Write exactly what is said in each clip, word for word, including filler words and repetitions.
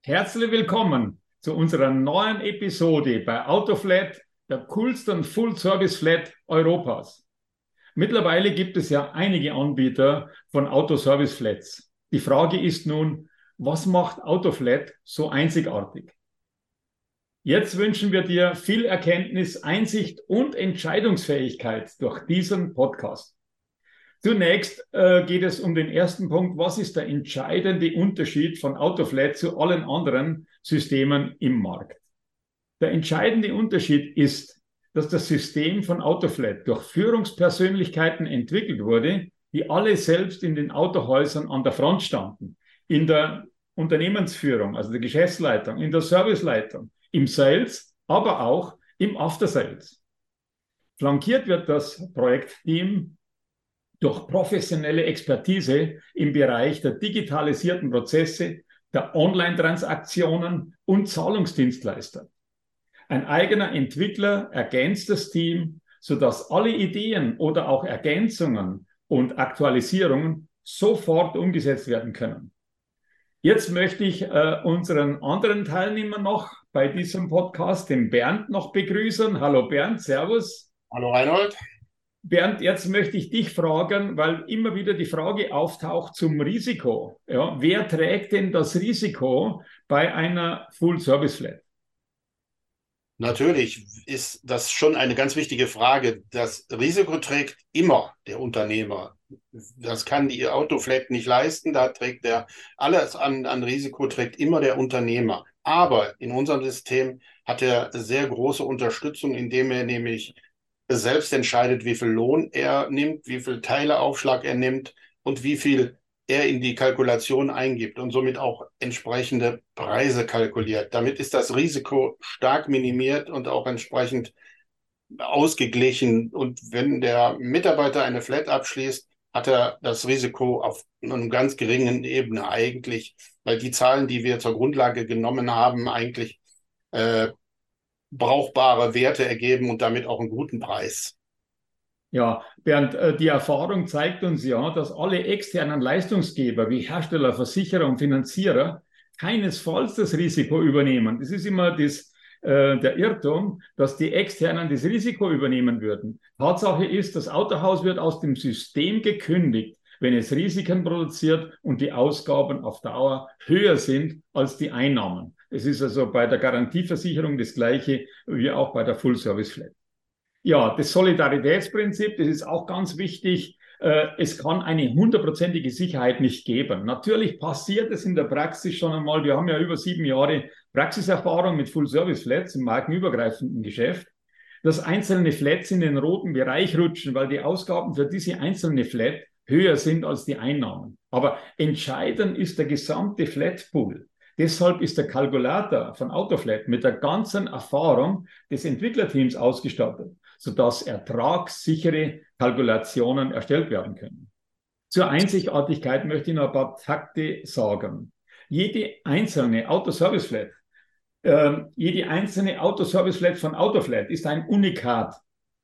Herzlich willkommen zu unserer neuen Episode bei Autoflat, der coolsten Full-Service-Flat Europas. Mittlerweile gibt es ja einige Anbieter von Autoservice-Flats. Die Frage ist nun, was macht Autoflat so einzigartig? Jetzt wünschen wir dir viel Erkenntnis, Einsicht und Entscheidungsfähigkeit durch diesen Podcast. Zunächst äh, geht es um den ersten Punkt. Was ist der entscheidende Unterschied von Autoflat zu allen anderen Systemen im Markt? Der entscheidende Unterschied ist, dass das System von Autoflat durch Führungspersönlichkeiten entwickelt wurde, die alle selbst in den Autohäusern an der Front standen. In der Unternehmensführung, also der Geschäftsleitung, in der Serviceleitung, im Sales, aber auch im After-Sales. Flankiert wird das Projektteam durch professionelle Expertise im Bereich der digitalisierten Prozesse, der Online-Transaktionen und Zahlungsdienstleister. Ein eigener Entwickler ergänzt das Team, sodass alle Ideen oder auch Ergänzungen und Aktualisierungen sofort umgesetzt werden können. Jetzt möchte ich äh, unseren anderen Teilnehmer noch bei diesem Podcast, den Bernd, noch begrüßen. Hallo Bernd, Servus. Hallo Reinhold. Bernd, jetzt möchte ich dich fragen, weil immer wieder die Frage auftaucht zum Risiko. Ja, wer trägt denn das Risiko bei einer Full-Service-Flat? Natürlich ist das schon eine ganz wichtige Frage. Das Risiko trägt immer der Unternehmer. Das kann die Autoflat nicht leisten. Da trägt der alles an, an Risiko trägt immer der Unternehmer. Aber in unserem System hat er sehr große Unterstützung, indem er nämlich selbst entscheidet, wie viel Lohn er nimmt, wie viel Teileaufschlag er nimmt und wie viel er in die Kalkulation eingibt und somit auch entsprechende Preise kalkuliert. Damit ist das Risiko stark minimiert und auch entsprechend ausgeglichen. Und wenn der Mitarbeiter eine Flat abschließt, hat er das Risiko auf einer ganz geringen Ebene eigentlich, weil die Zahlen, die wir zur Grundlage genommen haben, eigentlich äh, brauchbare Werte ergeben und damit auch einen guten Preis. Ja, Bernd, äh, die Erfahrung zeigt uns ja, dass alle externen Leistungsgeber wie Hersteller, Versicherer und Finanzierer keinesfalls das Risiko übernehmen. Das ist immer das, äh, der Irrtum, dass die Externen das Risiko übernehmen würden. Tatsache ist, das Autohaus wird aus dem System gekündigt, wenn es Risiken produziert und die Ausgaben auf Dauer höher sind als die Einnahmen. Es ist also bei der Garantieversicherung das Gleiche wie auch bei der Full-Service-Flat. Ja, das Solidaritätsprinzip, das ist auch ganz wichtig. Es kann eine hundertprozentige Sicherheit nicht geben. Natürlich passiert es in der Praxis schon einmal. Wir haben ja über sieben Jahre Praxiserfahrung mit Full-Service-Flats im markenübergreifenden Geschäft, dass einzelne Flats in den roten Bereich rutschen, weil die Ausgaben für diese einzelne Flat höher sind als die Einnahmen. Aber entscheidend ist der gesamte Flatpool. Deshalb ist der Kalkulator von Autoflat mit der ganzen Erfahrung des Entwicklerteams ausgestattet, sodass ertragssichere Kalkulationen erstellt werden können. Zur Einzigartigkeit möchte ich noch ein paar Takte sagen. Jede einzelne Autoservice-Flat, äh, jede einzelne Autoservice-Flat von Autoflat ist ein Unikat,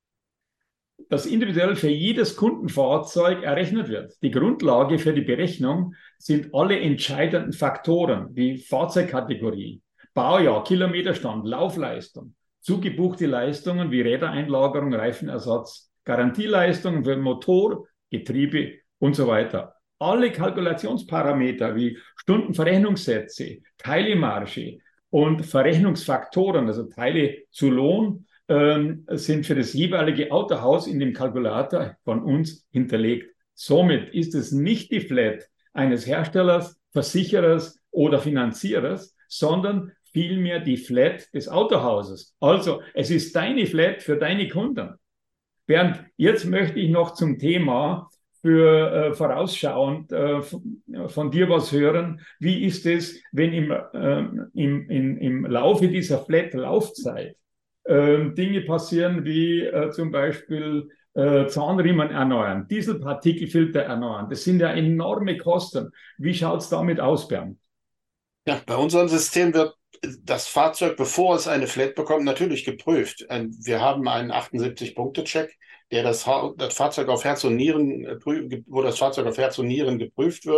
das individuell für jedes Kundenfahrzeug errechnet wird. Die Grundlage für die Berechnung sind alle entscheidenden Faktoren wie Fahrzeugkategorie, Baujahr, Kilometerstand, Laufleistung, zugebuchte Leistungen wie Rädereinlagerung, Reifenersatz, Garantieleistungen für Motor, Getriebe und so weiter. Alle Kalkulationsparameter wie Stundenverrechnungssätze, Teilemarge und Verrechnungsfaktoren, also Teile zu Lohn, sind für das jeweilige Autohaus in dem Kalkulator von uns hinterlegt. Somit ist es nicht die Flat eines Herstellers, Versicherers oder Finanzierers, sondern vielmehr die Flat des Autohauses. Also es ist deine Flat für deine Kunden. Bernd, jetzt möchte ich noch zum Thema für äh, vorausschauend äh, von, von dir was hören. Wie ist es, wenn im, äh, im, im, im Laufe dieser Flat-Laufzeit äh, Dinge passieren wie äh, zum Beispiel äh, Zahnriemen erneuern, Dieselpartikelfilter erneuern? Das sind ja enorme Kosten. Wie schaut es damit aus, Bernd? Ja, bei unserem System wird das Fahrzeug, bevor es eine Flat bekommt, natürlich geprüft. Wir haben einen achtundsiebzig-Punkte-Check, der das, das Fahrzeug auf Herz und Nieren, wo das Fahrzeug auf Herz und Nieren geprüft wird.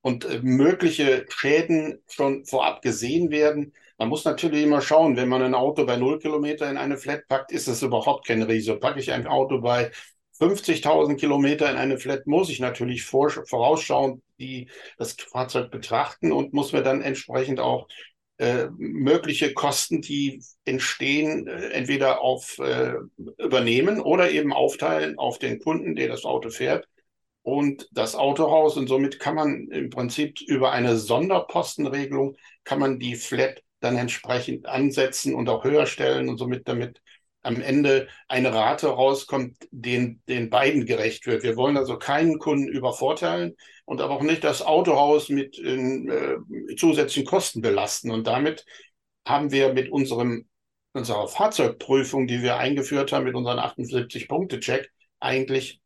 und äh, mögliche Schäden schon vorab gesehen werden. Man muss natürlich immer schauen, wenn man ein Auto bei null Kilometer in eine Flat packt, ist es überhaupt kein Risiko. Packe ich ein Auto bei fünfzigtausend Kilometer in eine Flat, muss ich natürlich vor, vorausschauend die, das Fahrzeug betrachten und muss mir dann entsprechend auch äh, mögliche Kosten, die entstehen, äh, entweder auf äh, übernehmen oder eben aufteilen auf den Kunden, der das Auto fährt und das Autohaus. Und somit kann man im Prinzip über eine Sonderpostenregelung kann man die Flat dann entsprechend ansetzen und auch höher stellen und somit damit am Ende eine Rate rauskommt, den, den beiden gerecht wird. Wir wollen also keinen Kunden übervorteilen und aber auch nicht das Autohaus mit äh, zusätzlichen Kosten belasten. Und damit haben wir mit unserem, unserer Fahrzeugprüfung, die wir eingeführt haben, mit unserem achtundsiebzig-Punkte-Check eigentlich,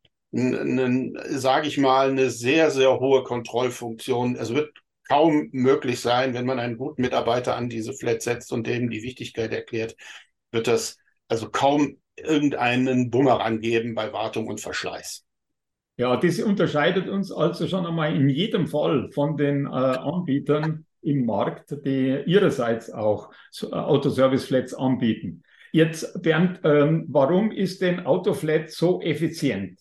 sage ich mal, eine sehr, sehr hohe Kontrollfunktion. Es wird kaum möglich sein, wenn man einen guten Mitarbeiter an diese Flat setzt und dem die Wichtigkeit erklärt, wird das also kaum irgendeinen Bumerang geben bei Wartung und Verschleiß. Ja, das unterscheidet uns also schon einmal in jedem Fall von den äh, Anbietern im Markt, die ihrerseits auch so, äh, Autoservice-Flats anbieten. Jetzt, Bernd, ähm, warum ist denn Autoflat so effizient?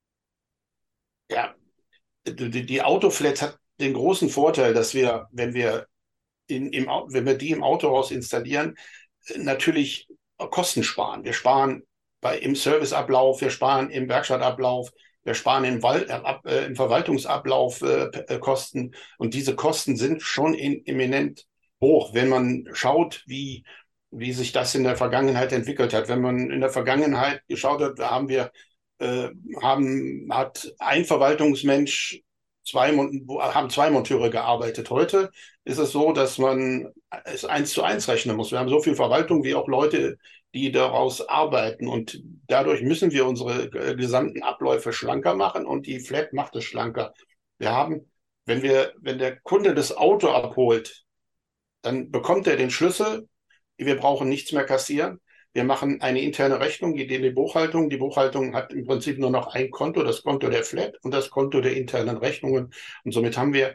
Ja, die, die Autoflat hat den großen Vorteil, dass wir, wenn wir, in, im, wenn wir die im Autohaus installieren, natürlich Kosten sparen. Wir sparen bei, im Serviceablauf, wir sparen im Werkstattablauf, wir sparen im, Wald, äh, im Verwaltungsablauf äh, Kosten. Und diese Kosten sind schon in, eminent hoch, wenn man schaut, wie, wie sich das in der Vergangenheit entwickelt hat. Wenn man in der Vergangenheit geschaut hat, da haben wir, äh, haben, hat ein Verwaltungsmensch zwei, haben zwei Monteure gearbeitet. Heute ist es so, dass man es eins zu eins rechnen muss. Wir haben so viel Verwaltung wie auch Leute, die daraus arbeiten. Und dadurch müssen wir unsere gesamten Abläufe schlanker machen und die Flat macht es schlanker. Wir haben, wenn wir, wenn der Kunde das Auto abholt, dann bekommt er den Schlüssel. Wir brauchen nichts mehr kassieren. Wir machen eine interne Rechnung, die in die Buchhaltung. Die Buchhaltung hat im Prinzip nur noch ein Konto, das Konto der Flat und das Konto der internen Rechnungen. Und somit haben wir,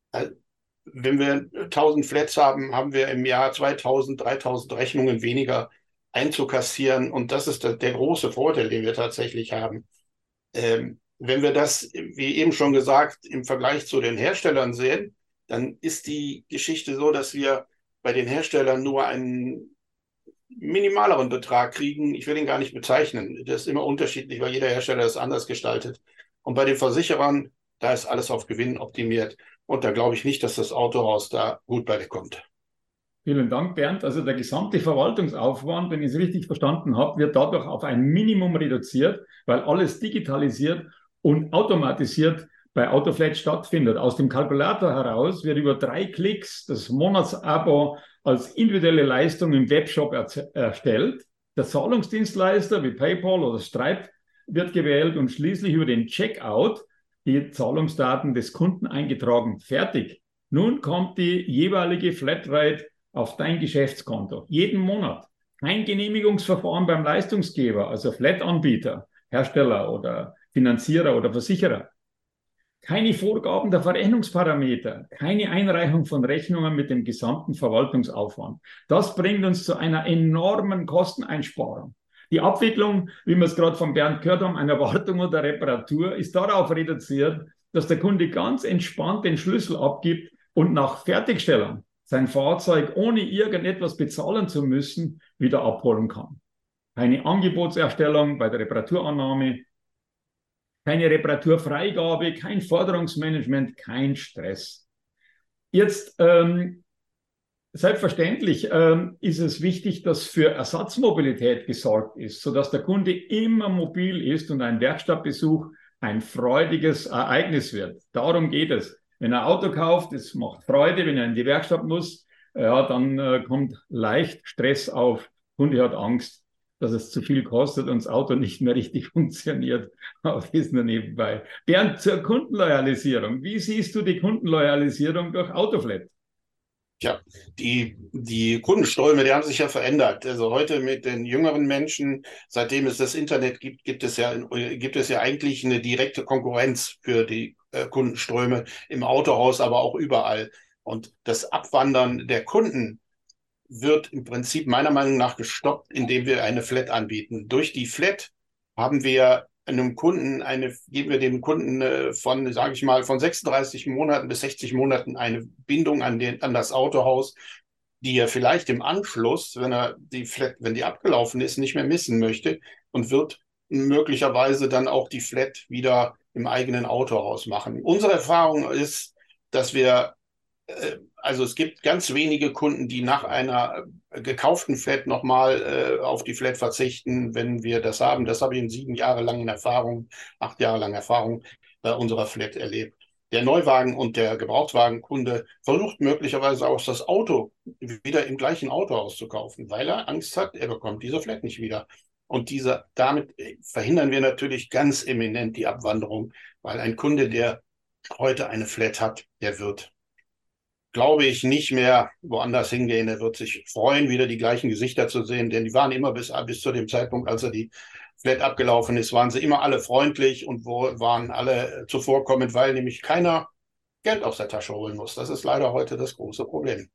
wenn wir tausend Flats haben, haben wir im Jahr zweitausend, dreitausend Rechnungen weniger einzukassieren. Und das ist der, der große Vorteil, den wir tatsächlich haben. Ähm, wenn wir das, wie eben schon gesagt, im Vergleich zu den Herstellern sehen, dann ist die Geschichte so, dass wir bei den Herstellern nur einen minimaleren Betrag kriegen. Ich will ihn gar nicht bezeichnen. Das ist immer unterschiedlich, weil jeder Hersteller das anders gestaltet. Und bei den Versicherern, da ist alles auf Gewinn optimiert. Und da glaube ich nicht, dass das Autohaus da gut bei dir kommt. Vielen Dank, Bernd. Also der gesamte Verwaltungsaufwand, wenn ich es richtig verstanden habe, wird dadurch auf ein Minimum reduziert, weil alles digitalisiert und automatisiert bei Autoflat stattfindet. Aus dem Kalkulator heraus wird über drei Klicks das Monatsabo als individuelle Leistung im Webshop er erstellt. Der Zahlungsdienstleister wie PayPal oder Stripe wird gewählt und schließlich über den Checkout die Zahlungsdaten des Kunden eingetragen. Fertig. Nun kommt die jeweilige Flatrate auf dein Geschäftskonto. Jeden Monat. Kein Genehmigungsverfahren beim Leistungsgeber, also Flat-Anbieter, Hersteller oder Finanzierer oder Versicherer. Keine Vorgaben der Verrechnungsparameter, keine Einreichung von Rechnungen mit dem gesamten Verwaltungsaufwand. Das bringt uns zu einer enormen Kosteneinsparung. Die Abwicklung, wie wir es gerade von Bernd gehört haben, einer Wartung oder Reparatur, ist darauf reduziert, dass der Kunde ganz entspannt den Schlüssel abgibt und nach Fertigstellung sein Fahrzeug ohne irgendetwas bezahlen zu müssen wieder abholen kann. Keine Angebotserstellung bei der Reparaturannahme, keine Reparaturfreigabe, kein Forderungsmanagement, kein Stress. Jetzt ähm, selbstverständlich ähm, ist es wichtig, dass für Ersatzmobilität gesorgt ist, sodass der Kunde immer mobil ist und ein Werkstattbesuch ein freudiges Ereignis wird. Darum geht es. Wenn er ein Auto kauft, es macht Freude, wenn er in die Werkstatt muss, ja, dann äh, kommt leicht Stress auf. Der Kunde hat Angst, dass es zu viel kostet und das Auto nicht mehr richtig funktioniert. Aber das ist nur nebenbei. Bernd, zur Kundenloyalisierung. Wie siehst du die Kundenloyalisierung durch Autoflat? Ja, die, die Kundenströme, die haben sich ja verändert. Also heute mit den jüngeren Menschen, seitdem es das Internet gibt, gibt es ja, gibt es ja eigentlich eine direkte Konkurrenz für die äh, Kundenströme im Autohaus, aber auch überall. Und das Abwandern der Kunden wird im Prinzip meiner Meinung nach gestoppt, indem wir eine Flat anbieten. Durch die Flat haben wir einem Kunden eine, geben wir dem Kunden äh, von, sage ich mal, von sechsunddreißig Monaten bis sechzig Monaten eine Bindung an den, an das Autohaus, die er vielleicht im Anschluss, wenn er die Flat, wenn die abgelaufen ist, nicht mehr missen möchte und wird möglicherweise dann auch die Flat wieder im eigenen Autohaus machen. Unsere Erfahrung ist, dass wir äh, also es gibt ganz wenige Kunden, die nach einer äh, gekauften Flat nochmal äh, auf die Flat verzichten, wenn wir das haben. Das habe ich in sieben Jahre langen Erfahrung, acht Jahre langen Erfahrung bei unserer Flat erlebt. Der Neuwagen- und der Gebrauchtwagenkunde versucht möglicherweise auch das Auto wieder im gleichen Autohaus zu kaufen, weil er Angst hat, er bekommt diese Flat nicht wieder. Und diese, damit verhindern wir natürlich ganz eminent die Abwanderung, weil ein Kunde, der heute eine Flat hat, der wird, glaube ich, nicht mehr woanders hingehen. Er wird sich freuen, wieder die gleichen Gesichter zu sehen, denn die waren immer bis, bis zu dem Zeitpunkt, als er die Flat abgelaufen ist, waren sie immer alle freundlich und wo, waren alle zuvorkommend, weil nämlich keiner Geld aus der Tasche holen muss. Das ist leider heute das große Problem.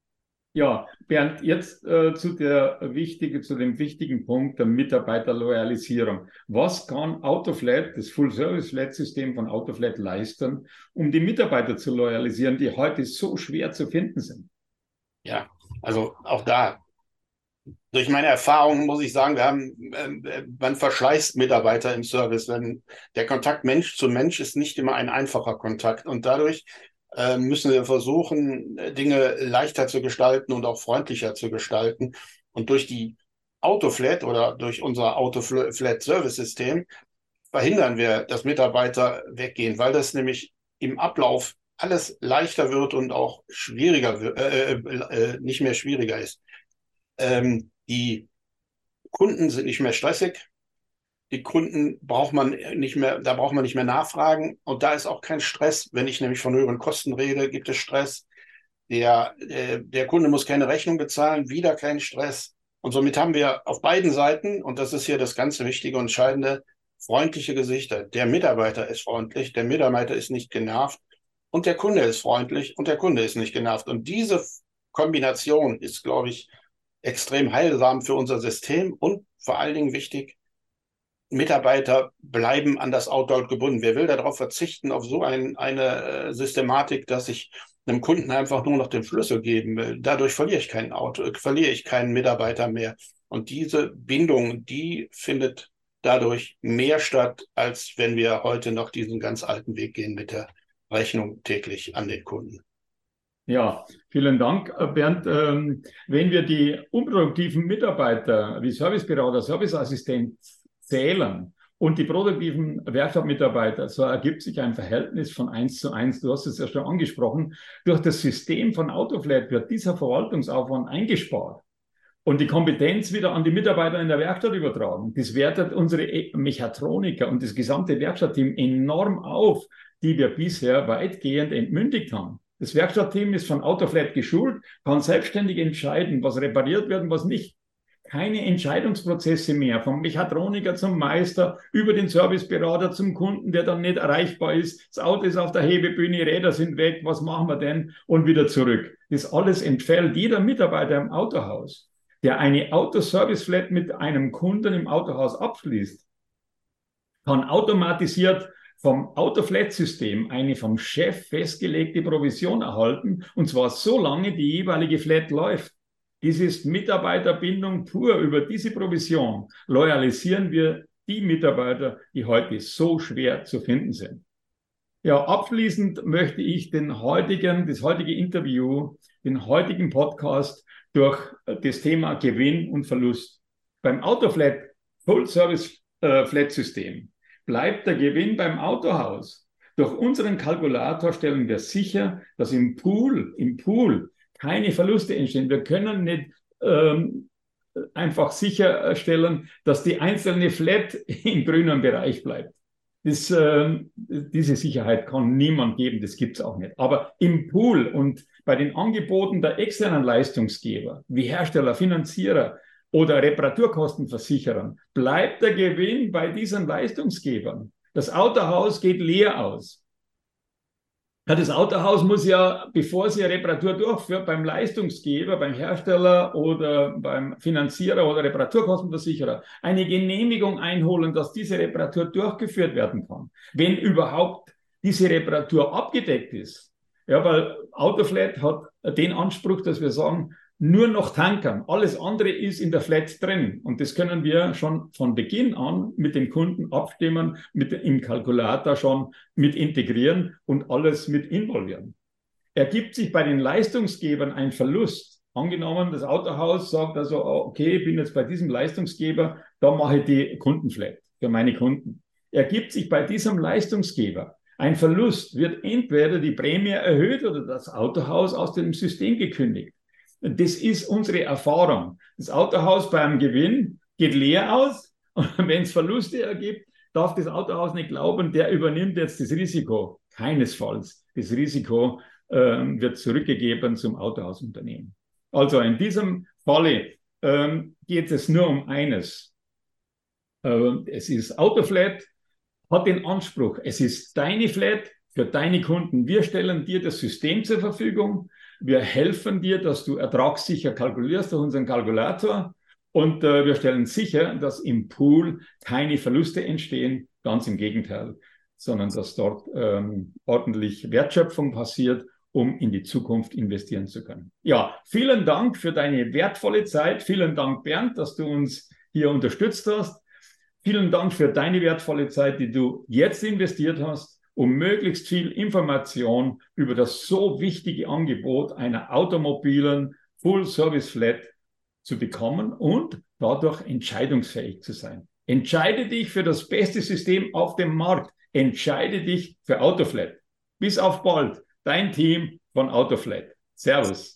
Ja, Bernd, jetzt äh, zu der wichtige, zu dem wichtigen Punkt der Mitarbeiterloyalisierung. Was kann Autoflat, das Full-Service-Flat-System von Autoflat leisten, um die Mitarbeiter zu loyalisieren, die heute so schwer zu finden sind? Ja, also auch da, durch meine Erfahrungen muss ich sagen, wir haben, äh, man verschleißt Mitarbeiter im Service, wenn der Kontakt Mensch zu Mensch ist nicht immer ein einfacher Kontakt und dadurch äh, müssen wir versuchen, Dinge leichter zu gestalten und auch freundlicher zu gestalten. Und durch die Autoflat oder durch unser Autoflat-Service-System verhindern wir, dass Mitarbeiter weggehen, weil das nämlich im Ablauf alles leichter wird und auch schwieriger, äh, äh, nicht mehr schwieriger ist. Ähm, die Kunden sind nicht mehr stressig. Die Kunden braucht man nicht mehr, da braucht man nicht mehr nachfragen. Und da ist auch kein Stress. Wenn ich nämlich von höheren Kosten rede, gibt es Stress. Der, äh, der Kunde muss keine Rechnung bezahlen, wieder kein Stress. Und somit haben wir auf beiden Seiten, und das ist hier das ganz Wichtige und Entscheidende, freundliche Gesichter. Der Mitarbeiter ist freundlich, der Mitarbeiter ist nicht genervt und der Kunde ist freundlich und der Kunde ist nicht genervt. Und diese Kombination ist, glaube ich, extrem heilsam für unser System und vor allen Dingen wichtig, Mitarbeiter bleiben an das Outdoor gebunden. Wer will darauf verzichten, auf so ein, eine äh, Systematik, dass ich einem Kunden einfach nur noch den Schlüssel geben will? Dadurch verliere ich kein Auto, äh, verliere ich keinen Mitarbeiter mehr. Und diese Bindung, die findet dadurch mehr statt, als wenn wir heute noch diesen ganz alten Weg gehen mit der Rechnung täglich an den Kunden. Ja, vielen Dank, Bernd. Ähm, wenn wir die unproduktiven Mitarbeiter wie Serviceberater, Serviceassistent zählen und die produktiven Werkstattmitarbeiter, so ergibt sich ein Verhältnis von eins zu eins. Du hast es ja schon angesprochen. Durch das System von Autoflat wird dieser Verwaltungsaufwand eingespart und die Kompetenz wieder an die Mitarbeiter in der Werkstatt übertragen. Das wertet unsere Mechatroniker und das gesamte Werkstattteam enorm auf, die wir bisher weitgehend entmündigt haben. Das Werkstattteam ist von Autoflat geschult, kann selbstständig entscheiden, was repariert wird und was nicht. Keine Entscheidungsprozesse mehr, vom Mechatroniker zum Meister, über den Serviceberater zum Kunden, der dann nicht erreichbar ist. Das Auto ist auf der Hebebühne, Räder sind weg, was machen wir denn? Und wieder zurück. Das alles entfällt. Jeder Mitarbeiter im Autohaus, der eine Autoservice-Flat mit einem Kunden im Autohaus abschließt, kann automatisiert vom Autoflat-System eine vom Chef festgelegte Provision erhalten, und zwar so lange die jeweilige Flat läuft. Dies ist Mitarbeiterbindung pur. Über diese Provision loyalisieren wir die Mitarbeiter, die heute so schwer zu finden sind. Ja, abschließend möchte ich den heutigen, das heutige Interview, den heutigen Podcast durch das Thema Gewinn und Verlust. Beim Autoflat Full-Service-Flat-System bleibt der Gewinn beim Autohaus. Durch unseren Kalkulator stellen wir sicher, dass im Pool, im Pool keine Verluste entstehen. Wir können nicht ähm, einfach sicherstellen, dass die einzelne Flat im grünen Bereich bleibt. Das, äh, diese Sicherheit kann niemand geben, das gibt es auch nicht. Aber im Pool und bei den Angeboten der externen Leistungsgeber, wie Hersteller, Finanzierer oder Reparaturkostenversicherer, bleibt der Gewinn bei diesen Leistungsgebern. Das Autohaus geht leer aus. Das Autohaus muss ja, bevor sie eine Reparatur durchführt, beim Leistungsgeber, beim Hersteller oder beim Finanzierer oder Reparaturkostenversicherer eine Genehmigung einholen, dass diese Reparatur durchgeführt werden kann. Wenn überhaupt diese Reparatur abgedeckt ist. Ja, weil Autoflat hat den Anspruch, dass wir sagen, nur noch tankern. Alles andere ist in der Flat drin. Und das können wir schon von Beginn an mit dem Kunden abstimmen, mit im Kalkulator schon mit integrieren und alles mit involvieren. Ergibt sich bei den Leistungsgebern ein Verlust. Angenommen, das Autohaus sagt also, okay, ich bin jetzt bei diesem Leistungsgeber, da mache ich die Kundenflat für meine Kunden. Ergibt sich bei diesem Leistungsgeber ein Verlust, wird entweder die Prämie erhöht oder das Autohaus aus dem System gekündigt. Das ist unsere Erfahrung. Das Autohaus beim Gewinn geht leer aus und wenn es Verluste ergibt, darf das Autohaus nicht glauben, der übernimmt jetzt das Risiko. Keinesfalls. Das Risiko äh, wird zurückgegeben zum Autohausunternehmen. Also in diesem Falle äh, geht es nur um eines. Äh, es ist Autoflat, hat den Anspruch, es ist deine Flat für deine Kunden. Wir stellen dir das System zur Verfügung. Wir helfen dir, dass du ertragssicher kalkulierst durch unseren Kalkulator und äh, wir stellen sicher, dass im Pool keine Verluste entstehen, ganz im Gegenteil, sondern dass dort ähm, ordentlich Wertschöpfung passiert, um in die Zukunft investieren zu können. Ja, vielen Dank für deine wertvolle Zeit. Vielen Dank, Bernd, dass du uns hier unterstützt hast. Vielen Dank für deine wertvolle Zeit, die du jetzt investiert hast, um möglichst viel Information über das so wichtige Angebot einer automobilen Full-Service-Flat zu bekommen und dadurch entscheidungsfähig zu sein. Entscheide dich für das beste System auf dem Markt. Entscheide dich für Autoflat. Bis auf bald. Dein Team von Autoflat. Servus.